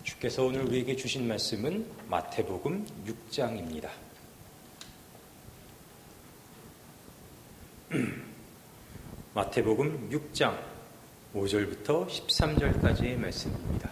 주께서 오늘 우리에게 주신 말씀은 마태복음 6장입니다. 마태복음 6장 5절부터 13절까지의 말씀입니다.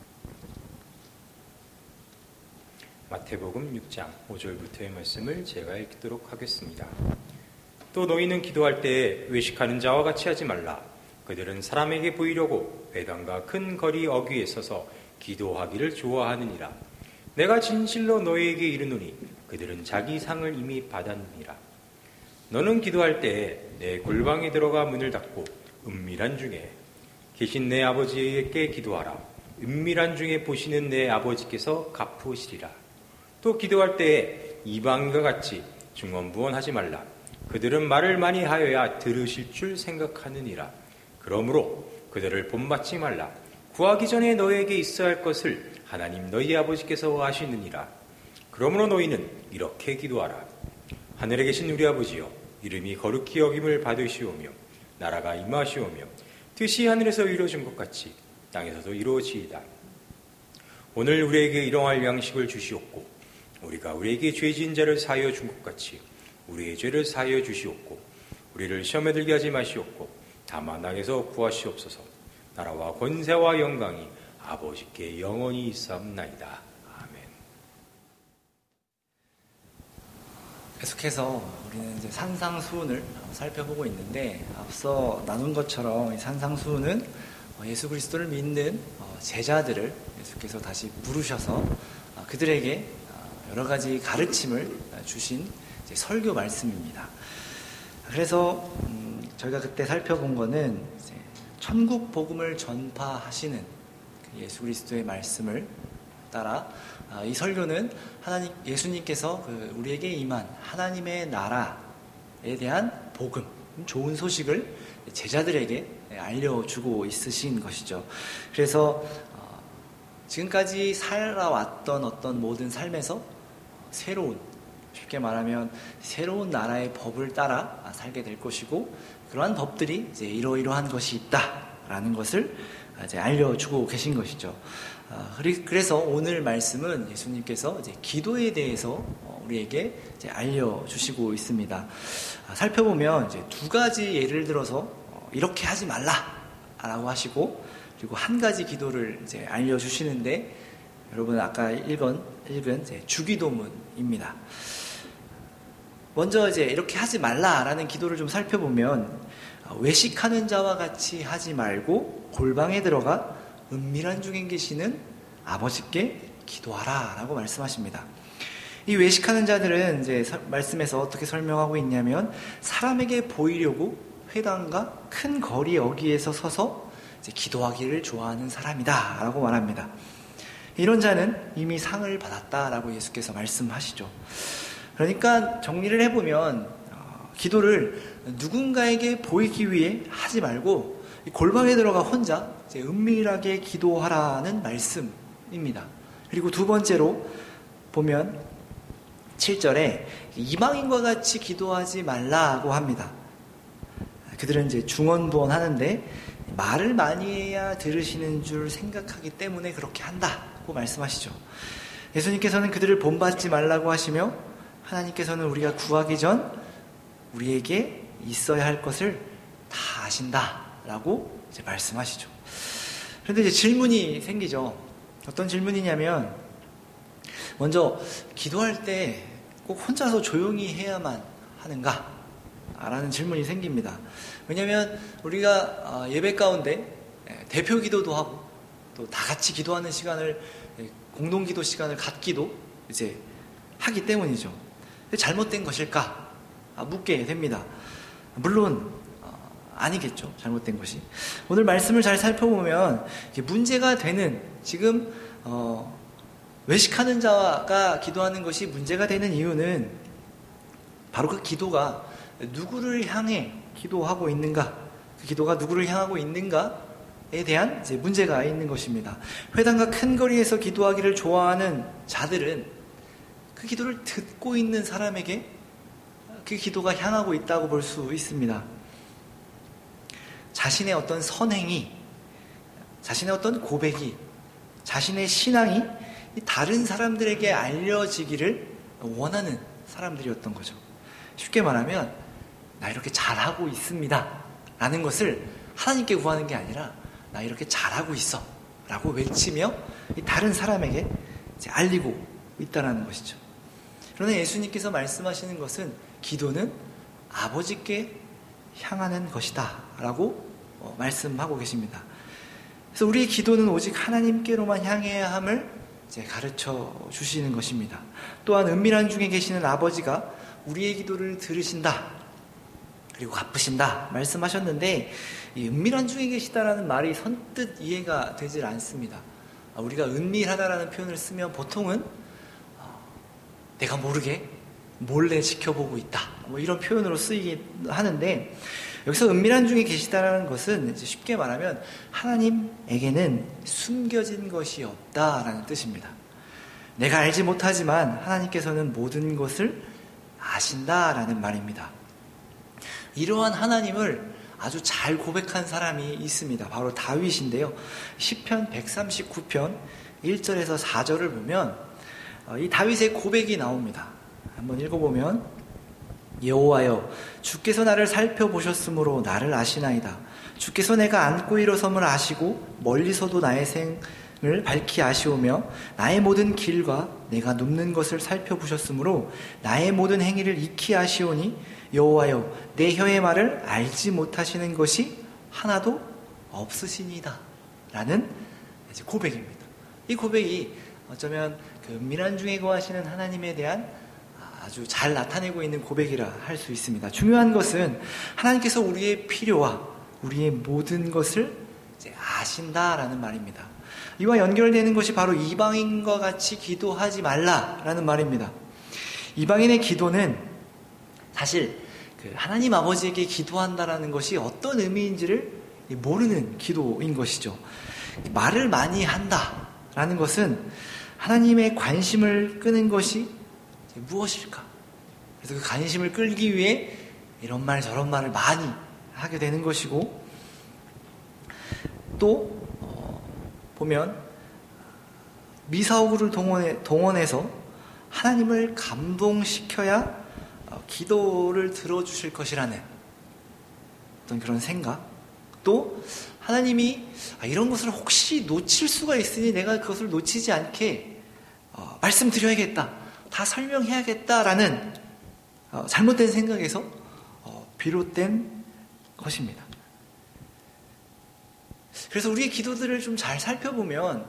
마태복음 6장 5절부터의 말씀을 제가 읽도록 하겠습니다. 또 너희는 기도할 때에 외식하는 자와 같이 하지 말라. 그들은 사람에게 보이려고 회당과 큰 거리 어귀에 서서 기도하기를 좋아하느니라. 내가 진실로 너희에게 이르노니 그들은 자기 상을 이미 받았느니라. 너는 기도할 때에 내 골방에 들어가 문을 닫고 은밀한 중에 계신 내 아버지에게 기도하라. 은밀한 중에 보시는 내 아버지께서 갚으시리라. 또 기도할 때에 이방인과 같이 중언부언하지 말라. 그들은 말을 많이 하여야 들으실 줄 생각하느니라. 그러므로 그들을 본받지 말라. 구하기 전에 너희에게 있어야 할 것을 하나님 너희 아버지께서 아시느니라. 그러므로 너희는 이렇게 기도하라. 하늘에 계신 우리 아버지여, 이름이 거룩히 여김을 받으시오며 나라가 임하시오며 뜻이 하늘에서 이루어진 것 같이 땅에서도 이루어지이다. 오늘 우리에게 일용할 양식을 주시옵고 우리가 우리에게 죄 지은 자를 사하여 준 것 같이 우리의 죄를 사하여 주시옵고 우리를 시험에 들게 하지 마시옵고 다만 악에서 구하시옵소서. 나라와 권세와 영광이 아버지께 영원히 있사옵나이다. 아멘. 계속해서 우리는 이제 산상수훈을 살펴보고 있는데, 앞서 나눈 것처럼 이 산상수훈은 예수 그리스도를 믿는 제자들을 예수께서 다시 부르셔서 그들에게 여러 가지 가르침을 주신 설교 말씀입니다. 그래서 저희가 그때 살펴본 거는 천국 복음을 전파하시는 예수 그리스도의 말씀을 따라 이 설교는 예수님께서 우리에게 임한 하나님의 나라에 대한 복음, 좋은 소식을 제자들에게 알려주고 있으신 것이죠. 그래서 지금까지 살아왔던 어떤 모든 삶에서 쉽게 말하면 새로운 나라의 법을 따라 살게 될 것이고, 그러한 법들이 이제 이러이러한 것이 있다라는 것을 이제 알려주고 계신 것이죠. 그래서 오늘 말씀은 예수님께서 이제 기도에 대해서 우리에게 이제 알려주시고 있습니다. 살펴보면 이제 두 가지 예를 들어서 이렇게 하지 말라라고 하시고, 그리고 한 가지 기도를 이제 알려주시는데, 여러분 아까 읽은 이제 주기도문입니다. 먼저 이제 이렇게 하지 말라라는 기도를 좀 살펴보면, 외식하는 자와 같이 하지 말고 골방에 들어가 은밀한 중에 계시는 아버지께 기도하라라고 말씀하십니다. 이 외식하는 자들은 이제 말씀에서 어떻게 설명하고 있냐면, 사람에게 보이려고 회당과 큰 거리 어귀에서 서서 이제 기도하기를 좋아하는 사람이다라고 말합니다. 이런 자는 이미 상을 받았다라고 예수께서 말씀하시죠. 그러니까 정리를 해보면 기도를 누군가에게 보이기 위해 하지 말고 골방에 들어가 혼자 이제 은밀하게 기도하라는 말씀입니다. 그리고 두 번째로 보면 7절에 이방인과 같이 기도하지 말라고 합니다. 그들은 이제 중언부언 하는데 말을 많이 해야 들으시는 줄 생각하기 때문에 그렇게 한다고 말씀하시죠. 예수님께서는 그들을 본받지 말라고 하시며, 하나님께서는 우리가 구하기 전 우리에게 있어야 할 것을 다 아신다라고 이제 말씀하시죠. 그런데 이제 질문이 생기죠. 어떤 질문이냐면, 먼저 기도할 때 꼭 혼자서 조용히 해야만 하는가? 라는 질문이 생깁니다. 왜냐하면 우리가 예배 가운데 대표 기도도 하고 또 다 같이 기도하는 시간을, 공동기도 시간을 갖기도 이제 하기 때문이죠. 잘못된 것일까? 묻게 됩니다. 물론 아니겠죠. 잘못된 것이. 오늘 말씀을 잘 살펴보면 문제가 되는, 지금 외식하는 자가 기도하는 것이 문제가 되는 이유는 바로 그 기도가 누구를 향해 기도하고 있는가, 그 기도가 누구를 향하고 있는가에 대한 이제 문제가 있는 것입니다. 회당과 큰 거리에서 기도하기를 좋아하는 자들은 그 기도를 듣고 있는 사람에게 그 기도가 향하고 있다고 볼 수 있습니다. 자신의 어떤 선행이, 자신의 어떤 고백이 자신의 신앙이 다른 사람들에게 알려지기를 원하는 사람들이었던 거죠. 쉽게 말하면 나 이렇게 잘하고 있습니다 라는 것을 하나님께 구하는 게 아니라 나 이렇게 잘하고 있어 라고 외치며 다른 사람에게 이제 알리고 있다는 것이죠. 그러나 예수님께서 말씀하시는 것은 기도는 아버지께 향하는 것이다 라고 말씀하고 계십니다. 그래서 우리의 기도는 오직 하나님께로만 향해야 함을 이제 가르쳐 주시는 것입니다. 또한 은밀한 중에 계시는 아버지가 우리의 기도를 들으신다 그리고 갚으신다 말씀하셨는데, 이 은밀한 중에 계시다라는 말이 선뜻 이해가 되질 않습니다. 우리가 은밀하다라는 표현을 쓰면 보통은 내가 모르게 몰래 지켜보고 있다 뭐 이런 표현으로 쓰이긴 하는데, 여기서 은밀한 중에 계시다라는 것은 이제 쉽게 말하면 하나님에게는 숨겨진 것이 없다라는 뜻입니다. 내가 알지 못하지만 하나님께서는 모든 것을 아신다라는 말입니다. 이러한 하나님을 아주 잘 고백한 사람이 있습니다. 바로 다윗인데요. 시편 139편 1절에서 4절을 보면 이 다윗의 고백이 나옵니다. 한번 읽어보면, 여호와여 주께서 나를 살펴보셨으므로 나를 아시나이다. 주께서 내가 앉고 일어섬을 아시고 멀리서도 나의 생을 밝히 아시오며 나의 모든 길과 내가 눕는 것을 살펴보셨으므로 나의 모든 행위를 익히 아시오니 여호와여 내 혀의 말을 알지 못하시는 것이 하나도 없으시니이다 라는 고백입니다. 이 고백이 어쩌면 그 은밀한 중에 거하시는 하나님에 대한 아주 잘 나타내고 있는 고백이라 할 수 있습니다. 중요한 것은 하나님께서 우리의 필요와 우리의 모든 것을 이제 아신다라는 말입니다. 이와 연결되는 것이 바로 이방인과 같이 기도하지 말라라는 말입니다. 이방인의 기도는 사실 그 하나님 아버지에게 기도한다라는 것이 어떤 의미인지를 모르는 기도인 것이죠. 말을 많이 한다라는 것은 하나님의 관심을 끄는 것이 무엇일까? 그래서 그 관심을 끌기 위해 이런 말 저런 말을 많이 하게 되는 것이고, 또 보면 미사오구를 동원해서 하나님을 감동시켜야 기도를 들어주실 것이라는 어떤 그런 생각, 또 하나님이 이런 것을 혹시 놓칠 수가 있으니 내가 그것을 놓치지 않게 말씀드려야겠다, 다 설명해야겠다라는 잘못된 생각에서 비롯된 것입니다. 그래서 우리의 기도들을 좀 잘 살펴보면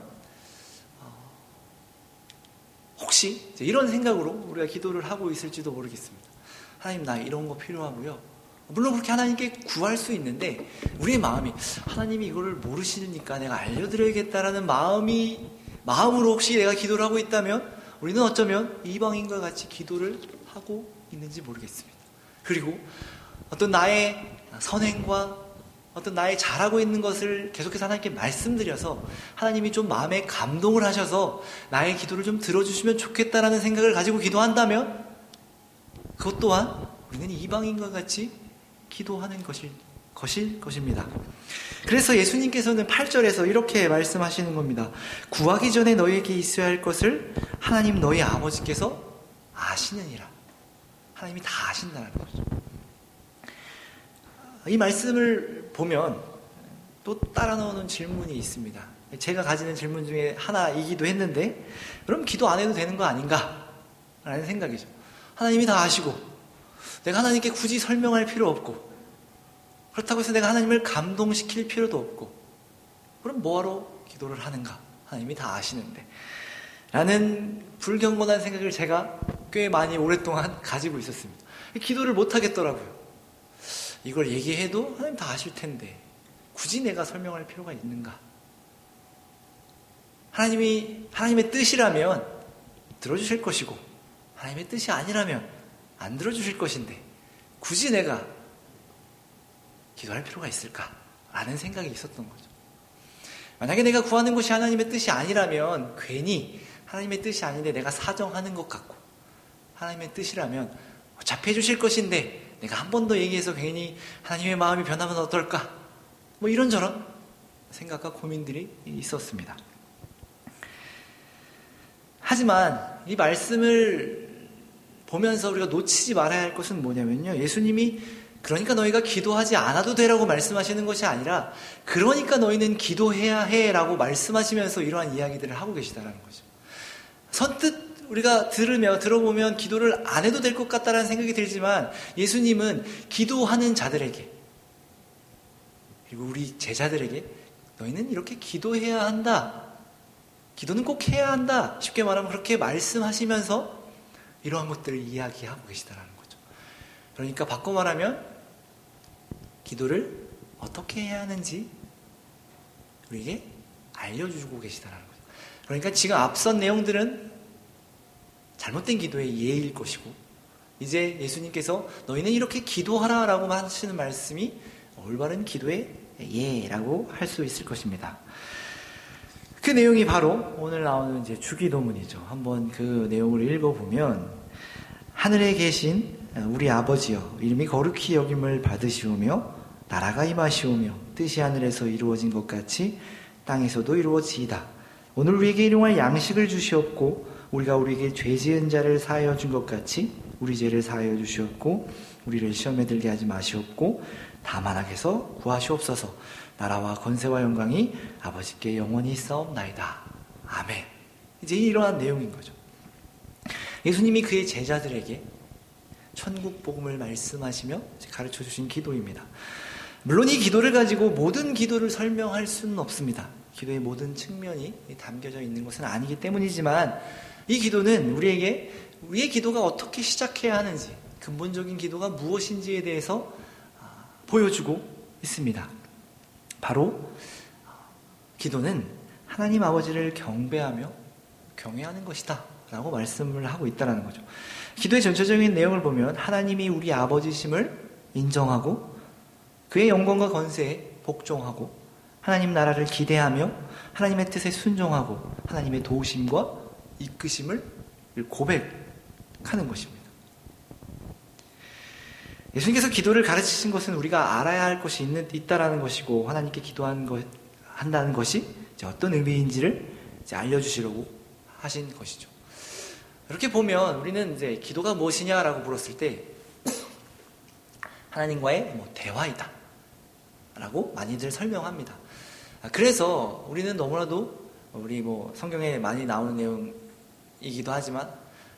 혹시 이런 생각으로 우리가 기도를 하고 있을지도 모르겠습니다. 하나님 나 이런 거 필요하고요. 물론 그렇게 하나님께 구할 수 있는데 우리의 마음이 하나님이 이거를 모르시니까 내가 알려드려야겠다라는 마음으로 혹시 내가 기도를 하고 있다면 우리는 어쩌면 이방인과 같이 기도를 하고 있는지 모르겠습니다. 그리고 어떤 나의 선행과 어떤 나의 잘하고 있는 것을 계속해서 하나님께 말씀드려서 하나님이 좀 마음에 감동을 하셔서 나의 기도를 좀 들어주시면 좋겠다라는 생각을 가지고 기도한다면 그것 또한 우리는 이방인과 같이 기도하는 것입니다. 그래서 예수님께서는 8절에서 이렇게 말씀하시는 겁니다. 구하기 전에 너희에게 있어야 할 것을 하나님 너희 아버지께서 아시느니라. 하나님이 다 아신다는 거죠. 이 말씀을 보면 또 따라 나오는 질문이 있습니다. 제가 가지는 질문 중에 하나이기도 했는데 그럼 기도 안 해도 되는 거 아닌가? 라는 생각이죠. 하나님이 다 아시고 내가 하나님께 굳이 설명할 필요 없고 그렇다고 해서 내가 하나님을 감동시킬 필요도 없고 그럼 뭐하러 기도를 하는가? 하나님이 다 아시는데 라는 불경건한 생각을 제가 꽤 많이 오랫동안 가지고 있었습니다. 기도를 못 하겠더라고요. 이걸 얘기해도 하나님 다 아실 텐데 굳이 내가 설명할 필요가 있는가? 하나님의 뜻이라면 들어주실 것이고 하나님의 뜻이 아니라면 안 들어주실 것인데 굳이 내가 기도할 필요가 있을까라는 생각이 있었던 거죠. 만약에 내가 구하는 것이 하나님의 뜻이 아니라면 괜히 하나님의 뜻이 아닌데 내가 사정하는 것 같고 하나님의 뜻이라면 어차피 해주실 것인데 내가 한 번 더 얘기해서 괜히 하나님의 마음이 변하면 어떨까? 뭐 이런저런 생각과 고민들이 있었습니다. 하지만 이 말씀을 보면서 우리가 놓치지 말아야 할 것은 뭐냐면요. 예수님이 그러니까 너희가 기도하지 않아도 되라고 말씀하시는 것이 아니라 그러니까 너희는 기도해야 해라고 말씀하시면서 이러한 이야기들을 하고 계시다는 거죠. 선뜻 우리가 들어보면 기도를 안 해도 될 것 같다는 생각이 들지만 예수님은 기도하는 자들에게 그리고 우리 제자들에게 너희는 이렇게 기도해야 한다. 기도는 꼭 해야 한다. 쉽게 말하면 그렇게 말씀하시면서 이러한 것들을 이야기하고 계시다는 거죠. 그러니까 바꿔 말하면 기도를 어떻게 해야 하는지 우리에게 알려주고 계시다는 거죠. 그러니까 지금 앞선 내용들은 잘못된 기도의 예일 것이고 이제 예수님께서 너희는 이렇게 기도하라라고 하시는 말씀이 올바른 기도의 예라고 할 수 있을 것입니다. 그 내용이 바로 오늘 나오는 이제 주기도문이죠. 한번 그 내용을 읽어보면 하늘에 계신 우리 아버지여 이름이 거룩히 여김을 받으시오며 나라가 임하시오며 뜻이 하늘에서 이루어진 것 같이 땅에서도 이루어지이다. 오늘 우리에게 일용할 양식을 주시옵고 우리가 우리에게 죄 지은 자를 사하여 준 것 같이 우리 죄를 사하여 주시옵고 우리를 시험에 들게 하지 마시옵고 다만 악에서 구하시옵소서. 나라와 권세와 영광이 아버지께 영원히 있사옵나이다. 아멘. 이제 이러한 내용인 거죠. 예수님이 그의 제자들에게 천국 복음을 말씀하시며 가르쳐 주신 기도입니다. 물론 이 기도를 가지고 모든 기도를 설명할 수는 없습니다. 기도의 모든 측면이 담겨져 있는 것은 아니기 때문이지만 이 기도는 우리에게 우리의 기도가 어떻게 시작해야 하는지 근본적인 기도가 무엇인지에 대해서 보여주고 있습니다. 바로 기도는 하나님 아버지를 경배하며 경외하는 것이다 라고 말씀을 하고 있다는 거죠. 기도의 전체적인 내용을 보면 하나님이 우리 아버지심을 인정하고 그의 영광과 권세에 복종하고 하나님 나라를 기대하며 하나님의 뜻에 순종하고 하나님의 도우심과 이끄심을 고백하는 것입니다. 예수님께서 기도를 가르치신 것은 우리가 알아야 할 것이 있다라는 것이고 하나님께 기도한다는 것이 어떤 의미인지를 알려주시려고 하신 것이죠. 이렇게 보면 우리는 이제 기도가 무엇이냐라고 물었을 때 하나님과의 대화이다 라고 많이들 설명합니다. 그래서 우리는 너무나도 우리 성경에 많이 나오는 내용이기도 하지만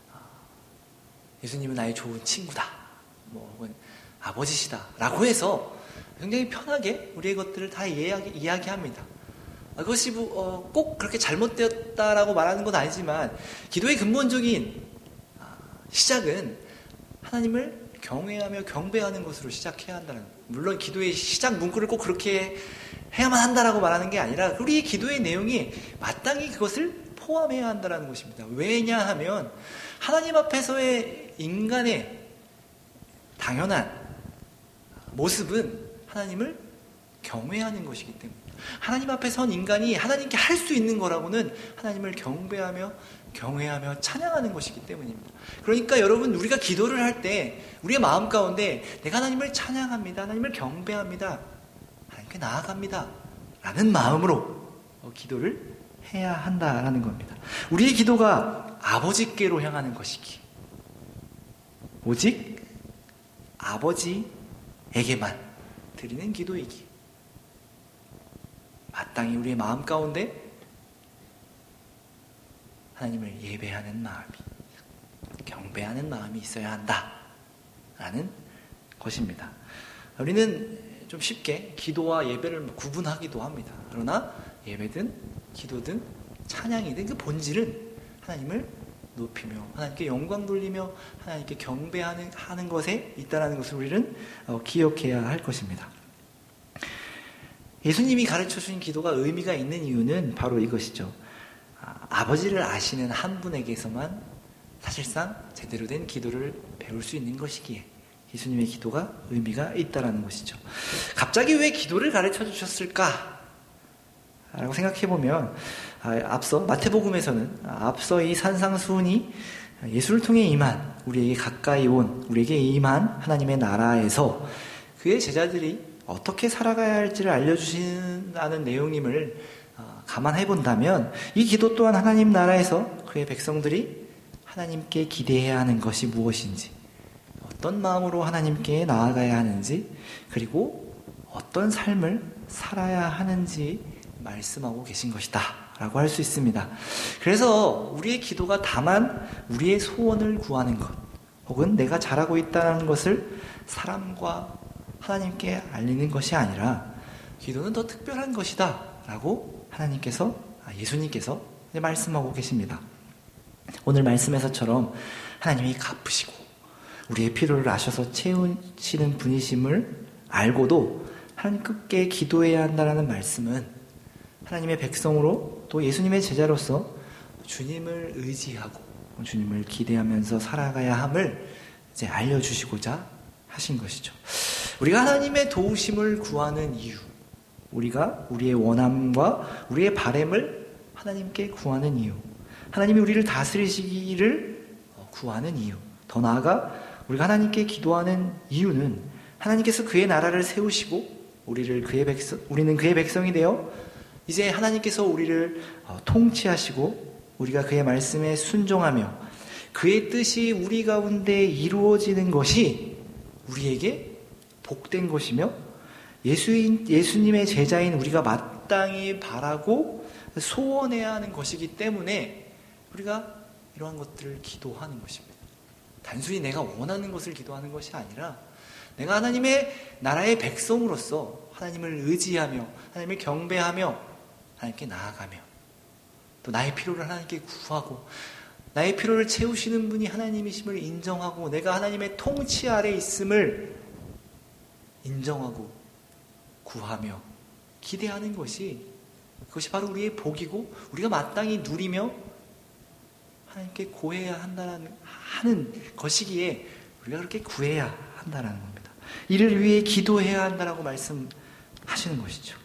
예수님은 나의 좋은 친구다 혹은 아버지시다 라고 해서 굉장히 편하게 우리의 것들을 다 이야기합니다. 그것이 꼭 그렇게 잘못되었다라고 말하는 건 아니지만 기도의 근본적인 시작은 하나님을 경외하며 경배하는 것으로 시작해야 한다는, 물론 기도의 시작 문구를 꼭 그렇게 해야만 한다라고 말하는 게 아니라 우리의 기도의 내용이 마땅히 그것을 포함해야 한다는 것입니다. 왜냐하면 하나님 앞에서의 인간의 당연한 모습은 하나님을 경외하는 것이기 때문입니다. 하나님 앞에 선 인간이 하나님께 할 수 있는 거라고는 하나님을 경배하며 경외하며 찬양하는 것이기 때문입니다. 그러니까 여러분, 우리가 기도를 할 때 우리의 마음 가운데 내가 하나님을 찬양합니다, 하나님을 경배합니다, 하나님께 나아갑니다 라는 마음으로 기도를 해야 한다라는 겁니다. 우리의 기도가 아버지께로 향하는 것이기, 오직 아버지에게만 드리는 기도이기, 마땅히 우리의 마음 가운데 하나님을 예배하는 마음이, 경배하는 마음이 있어야 한다라는 것입니다. 우리는 좀 쉽게 기도와 예배를 구분하기도 합니다. 그러나 예배든 기도든 찬양이든 그 본질은 하나님을 높이며 하나님께 영광 돌리며 하나님께 경배하는 것에 있다는 것을 우리는 기억해야 할 것입니다. 예수님이 가르쳐주신 기도가 의미가 있는 이유는 바로 이것이죠. 아버지를 아시는 한 분에게서만 사실상 제대로 된 기도를 배울 수 있는 것이기에 예수님의 기도가 의미가 있다는 것이죠. 갑자기 왜 기도를 가르쳐 주셨을까? 라고 생각해보면 앞서 마태복음에서는 앞서 이 산상수훈이 예수를 통해 임한, 우리에게 가까이 온, 우리에게 임한 하나님의 나라에서 그의 제자들이 어떻게 살아가야 할지를 알려주신다는 내용임을 감안해 본다면 이 기도 또한 하나님 나라에서 그의 백성들이 하나님께 기대해야 하는 것이 무엇인지, 어떤 마음으로 하나님께 나아가야 하는지, 그리고 어떤 삶을 살아야 하는지 말씀하고 계신 것이다 라고 할 수 있습니다. 그래서 우리의 기도가 다만 우리의 소원을 구하는 것, 혹은 내가 잘하고 있다는 것을 사람과 하나님께 알리는 것이 아니라 기도는 더 특별한 것이다 라고 예수님께서 말씀하고 계십니다. 오늘 말씀에서처럼 하나님이 갚으시고 우리의 필요를 아셔서 채우시는 분이심을 알고도 하나님께 기도해야 한다는 말씀은 하나님의 백성으로 또 예수님의 제자로서 주님을 의지하고 주님을 기대하면서 살아가야 함을 이제 알려주시고자 하신 것이죠. 우리가 하나님의 도우심을 구하는 이유, 우리가 우리의 원함과 우리의 바램을 하나님께 구하는 이유, 하나님이 우리를 다스리시기를 구하는 이유, 더 나아가 우리가 하나님께 기도하는 이유는 하나님께서 그의 나라를 세우시고 우리는 그의 백성이 되어 이제 하나님께서 우리를 통치하시고 우리가 그의 말씀에 순종하며 그의 뜻이 우리 가운데 이루어지는 것이 우리에게 복된 것이며 예수님의 제자인 우리가 마땅히 바라고 소원해야 하는 것이기 때문에 우리가 이러한 것들을 기도하는 것입니다. 단순히 내가 원하는 것을 기도하는 것이 아니라 내가 하나님의 나라의 백성으로서 하나님을 의지하며 하나님을 경배하며 하나님께 나아가며 또 나의 필요를 하나님께 구하고 나의 필요를 채우시는 분이 하나님이심을 인정하고 내가 하나님의 통치 아래 있음을 인정하고 구하며 기대하는 그것이 바로 우리의 복이고 우리가 마땅히 누리며 하나님께 고해야 하는 것이기에 우리가 그렇게 구해야 한다는 겁니다. 이를 위해 기도해야 한다라고 말씀하시는 것이죠.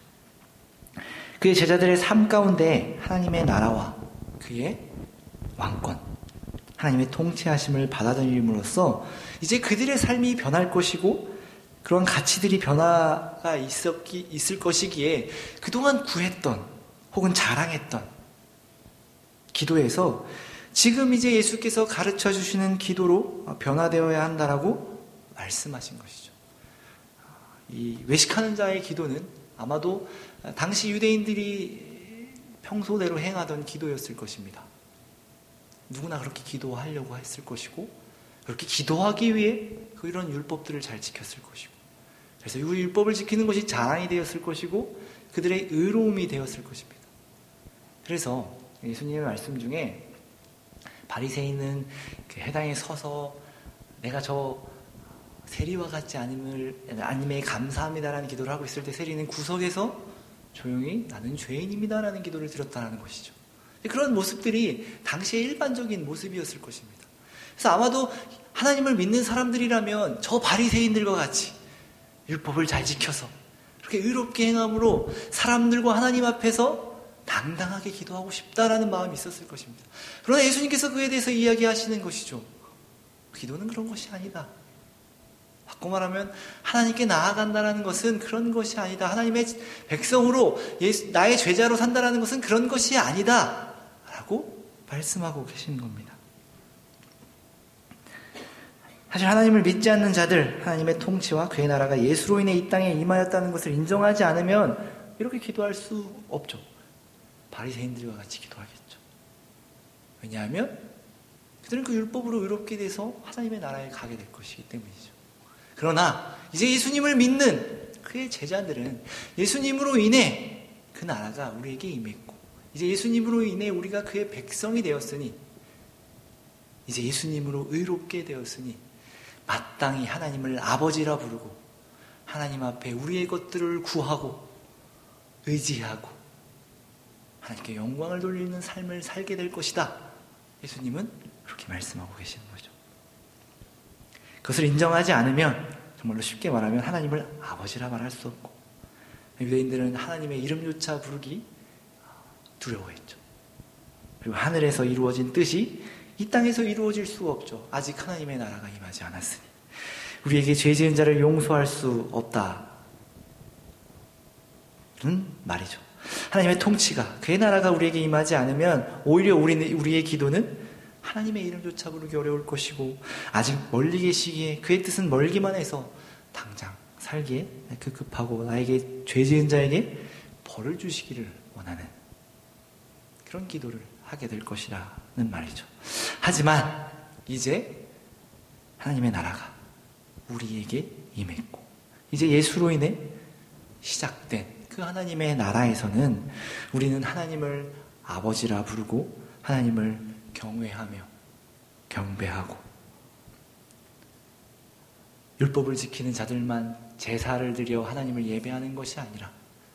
그의 제자들의 삶 가운데 하나님의 나라와 그의 왕권, 하나님의 통치하심을 받아들임으로써 이제 그들의 삶이 변할 것이고 그런 가치들이 변화가 있을 것이기에 그동안 구했던 혹은 자랑했던 기도에서 지금 이제 예수께서 가르쳐 주시는 기도로 변화되어야 한다라고 말씀하신 것이죠. 이 외식하는 자의 기도는 아마도 당시 유대인들이 평소대로 행하던 기도였을 것입니다. 누구나 그렇게 기도하려고 했을 것이고 그렇게 기도하기 위해 이런 율법들을 잘 지켰을 것이고 그래서 이 율법을 지키는 것이 자랑이 되었을 것이고 그들의 의로움이 되었을 것입니다. 그래서 예수님의 말씀 중에 바리새인은 그 해당에 서서 내가 저 세리와 같지 않음에 감사합니다라는 기도를 하고 있을 때 세리는 구석에서 조용히 나는 죄인입니다라는 기도를 드렸다는 것이죠. 그런 모습들이 당시의 일반적인 모습이었을 것입니다. 그래서 아마도 하나님을 믿는 사람들이라면 저 바리새인들과 같이 율법을 잘 지켜서 그렇게 의롭게 행함으로 사람들과 하나님 앞에서 당당하게 기도하고 싶다라는 마음이 있었을 것입니다. 그러나 예수님께서 그에 대해서 이야기하시는 것이죠. 기도는 그런 것이 아니다. 바꿔 말하면 하나님께 나아간다는 것은 그런 것이 아니다. 하나님의 백성으로 나의 제자로 산다는 것은 그런 것이 아니다. 라고 말씀하고 계시는 겁니다. 사실 하나님을 믿지 않는 자들, 하나님의 통치와 그의 나라가 예수로 인해 이 땅에 임하였다는 것을 인정하지 않으면 이렇게 기도할 수 없죠. 바리새인들과 같이 기도하겠죠. 왜냐하면 그들은 그 율법으로 의롭게 돼서 하나님의 나라에 가게 될 것이기 때문이죠. 그러나 이제 예수님을 믿는 그의 제자들은 예수님으로 인해 그 나라가 우리에게 임했고 이제 예수님으로 인해 우리가 그의 백성이 되었으니 이제 예수님으로 의롭게 되었으니 마땅히 하나님을 아버지라 부르고 하나님 앞에 우리의 것들을 구하고 의지하고 하나님께 영광을 돌리는 삶을 살게 될 것이다. 예수님은 그렇게 말씀하고 계시는 거죠. 그것을 인정하지 않으면 정말로 쉽게 말하면 하나님을 아버지라 말할 수 없고 유대인들은 하나님의 이름조차 부르기 두려워했죠. 그리고 하늘에서 이루어진 뜻이 이 땅에서 이루어질 수가 없죠. 아직 하나님의 나라가 임하지 않았으니 우리에게 죄 지은 자를 용서할 수 없다는 말이죠. 하나님의 통치가, 그의 나라가 우리에게 임하지 않으면 오히려 우리의 기도는 하나님의 이름조차 부르기 어려울 것이고, 아직 멀리 계시기에 그의 뜻은 멀기만 해서 당장 살기에 급급하고 나에게 죄 지은 자에게 벌을 주시기를 원하는 그런 기도를 하게 될 것이라는 말이죠. 하지만 이제 하나님의 나라가 우리에게 임했고, 이제 예수로 인해 시작된 그 하나님의 나라에서는 우리는 하나님을 아버지라 부르고 하나님을 경외하며 경배하고, 율법을 지키는 자들만 제사를 드려 하나님을 예배하는 것이 아니라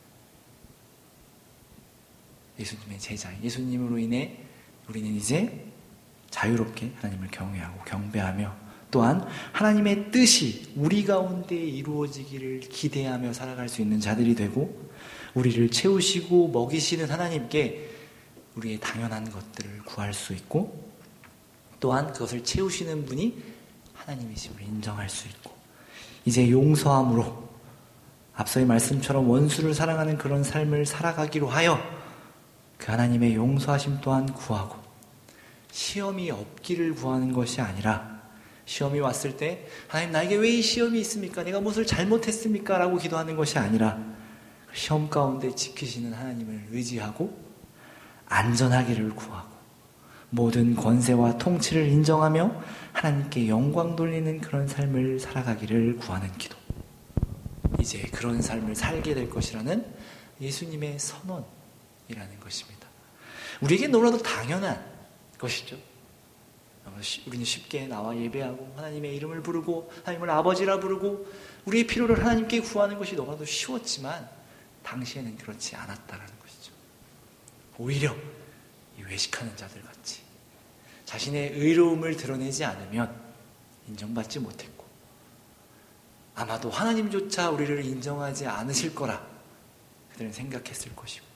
예수님의 제자인 예수님으로 인해 우리는 이제 자유롭게 하나님을 경외하고 경배하며, 또한 하나님의 뜻이 우리 가운데 이루어지기를 기대하며 살아갈 수 있는 자들이 되고, 우리를 채우시고 먹이시는 하나님께 우리의 당연한 것들을 구할 수 있고, 또한 그것을 채우시는 분이 하나님이심을 인정할 수 있고, 이제 용서함으로 앞서의 말씀처럼 원수를 사랑하는 그런 삶을 살아가기로 하여 그 하나님의 용서하심 또한 구하고, 시험이 없기를 구하는 것이 아니라 시험이 왔을 때 하나님 나에게 왜 이 시험이 있습니까? 내가 무엇을 잘못했습니까? 라고 기도하는 것이 아니라 시험 가운데 지키시는 하나님을 의지하고 안전하기를 구하고 모든 권세와 통치를 인정하며 하나님께 영광 돌리는 그런 삶을 살아가기를 구하는 기도. 이제 그런 삶을 살게 될 것이라는 예수님의 선언이라는 것입니다. 우리에게 너무나도 당연한 것이죠. 우리는 쉽게 나와 예배하고 하나님의 이름을 부르고 하나님을 아버지라 부르고 우리의 필요를 하나님께 구하는 것이 너무나도 쉬웠지만 당시에는 그렇지 않았다라는 것이죠. 오히려 이 외식하는 자들 같이 자신의 의로움을 드러내지 않으면 인정받지 못했고, 아마도 하나님조차 우리를 인정하지 않으실 거라 그들은 생각했을 것이고,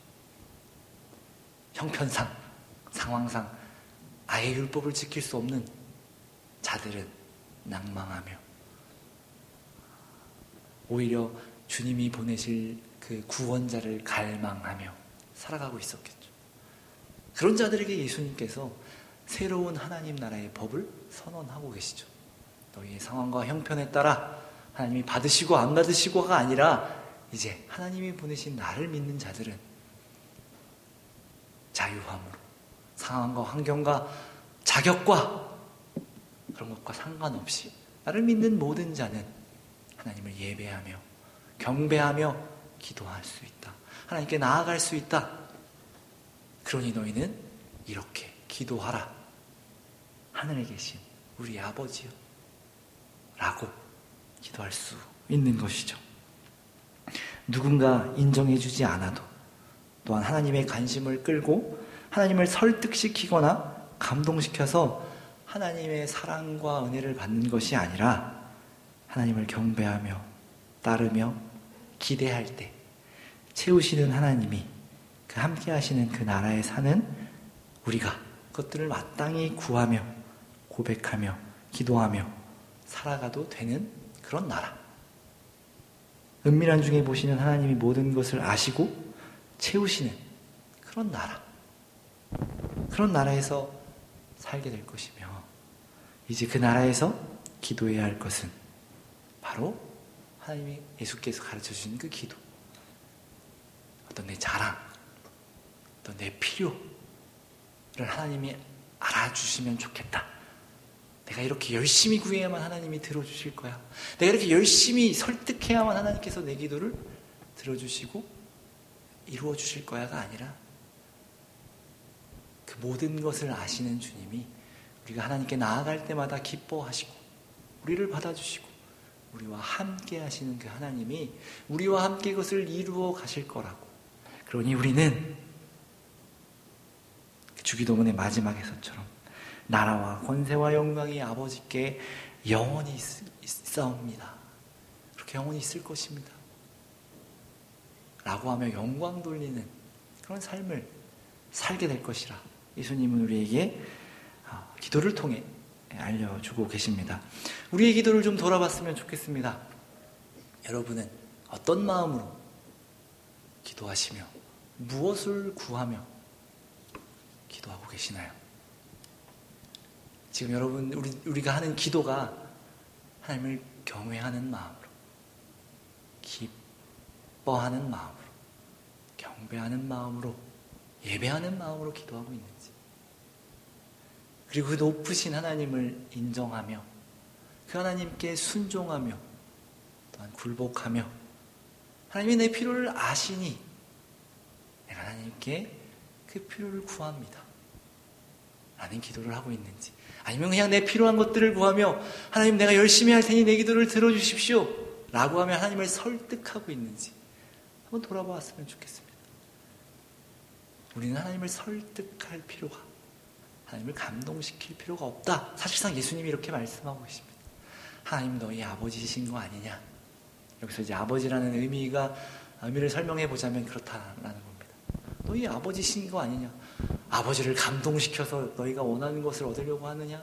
형편상, 상황상 아예 율법을 지킬 수 없는 자들은 낭망하며 오히려 주님이 보내실 그 구원자를 갈망하며 살아가고 있었겠죠. 그런 자들에게 예수님께서 새로운 하나님 나라의 법을 선언하고 계시죠. 너희의 상황과 형편에 따라 하나님이 받으시고 안 받으시고가 아니라 이제 하나님이 보내신 나를 믿는 자들은 자유함으로 상황과 환경과 자격과 그런 것과 상관없이 나를 믿는 모든 자는 하나님을 예배하며 경배하며 기도할 수 있다. 하나님께 나아갈 수 있다. 그러니 너희는 이렇게 기도하라. 하늘에 계신 우리 아버지요 라고 기도할 수 있는 것이죠. 누군가 인정해주지 않아도, 또한 하나님의 관심을 끌고 하나님을 설득시키거나 감동시켜서 하나님의 사랑과 은혜를 받는 것이 아니라 하나님을 경배하며 따르며 기대할 때 채우시는 하나님이 그 함께 하시는 그 나라에 사는 우리가 그것들을 마땅히 구하며 고백하며 기도하며 살아가도 되는 그런 나라. 은밀한 중에 보시는 하나님이 모든 것을 아시고 채우시는 그런 나라. 그런 나라에서 살게 될 것이며, 이제 그 나라에서 기도해야 할 것은 바로 하나님이 예수께서 가르쳐 주신 그 기도. 어떤 내 자랑, 어떤 내 필요를 하나님이 알아주시면 좋겠다. 내가 이렇게 열심히 구해야만 하나님이 들어주실 거야. 내가 이렇게 열심히 설득해야만 하나님께서 내 기도를 들어주시고 이루어 주실 거야가 아니라, 그 모든 것을 아시는 주님이 우리가 하나님께 나아갈 때마다 기뻐하시고 우리를 받아주시고 우리와 함께 하시는 그 하나님이 우리와 함께 그것을 이루어 가실 거라고. 그러니 우리는 주기도문의 마지막에서처럼 나라와 권세와 영광이 아버지께 영원히 있사옵니다. 그렇게 영원히 있을 것입니다. 라고 하며 영광 돌리는 그런 삶을 살게 될 것이라 예수님은 우리에게 기도를 통해 알려주고 계십니다. 우리의 기도를 좀 돌아봤으면 좋겠습니다. 여러분은 어떤 마음으로 기도하시며 무엇을 구하며 기도하고 계시나요? 지금 여러분, 우리가 하는 기도가 하나님을 경외하는 마음으로, 기뻐하는 마음으로, 경배하는 마음으로, 예배하는 마음으로 기도하고 있는지, 그리고 그 높으신 하나님을 인정하며 그 하나님께 순종하며 또한 굴복하며 하나님이 내 필요를 아시니 내가 하나님께 그 필요를 구합니다 라는 기도를 하고 있는지, 아니면 그냥 내 필요한 것들을 구하며 하나님 내가 열심히 할 테니 내 기도를 들어주십시오 라고 하며 하나님을 설득하고 있는지 한번 돌아보았으면 좋겠습니다. 우리는 하나님을 설득할 필요가, 하나님을 감동시킬 필요가 없다. 사실상 예수님이 이렇게 말씀하고 계십니다. 하나님 너희 아버지이신 거 아니냐. 여기서 이제 아버지라는 의미를 설명해 보자면 그렇다라는 겁니다. 너희 아버지이신 거 아니냐. 아버지를 감동시켜서 너희가 원하는 것을 얻으려고 하느냐.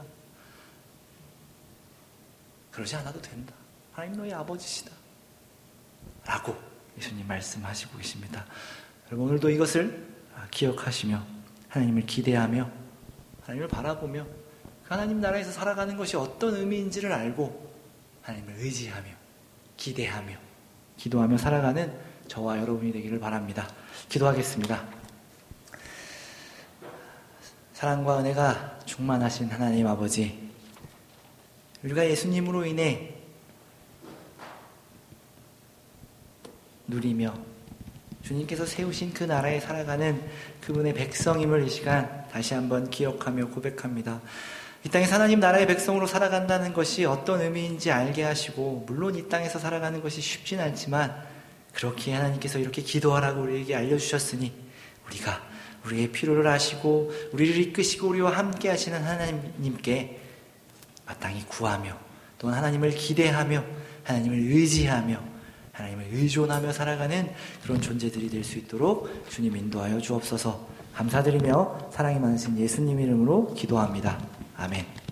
그러지 않아도 된다. 하나님 너희 아버지시다 라고 예수님 말씀하시고 계십니다. 여러분, 오늘도 이것을 기억하시며 하나님을 기대하며 하나님을 바라보며 그 하나님 나라에서 살아가는 것이 어떤 의미인지를 알고 하나님을 의지하며 기대하며 기도하며 살아가는 저와 여러분이 되기를 바랍니다. 기도하겠습니다. 사랑과 은혜가 충만하신 하나님 아버지, 우리가 예수님으로 인해 누리며 주님께서 세우신 그 나라에 살아가는 그분의 백성임을 이 시간 다시 한번 기억하며 고백합니다. 이 땅에서 하나님 나라의 백성으로 살아간다는 것이 어떤 의미인지 알게 하시고, 물론 이 땅에서 살아가는 것이 쉽진 않지만 그렇게 하나님께서 이렇게 기도하라고 우리에게 알려주셨으니 우리가 우리의 필요를 아시고 우리를 이끄시고 우리와 함께 하시는 하나님께 마땅히 구하며 또한 하나님을 기대하며 하나님을 의지하며 하나님을 의존하며 살아가는 그런 존재들이 될 수 있도록 주님 인도하여 주옵소서. 감사드리며 사랑이 많으신 예수님 이름으로 기도합니다. 아멘.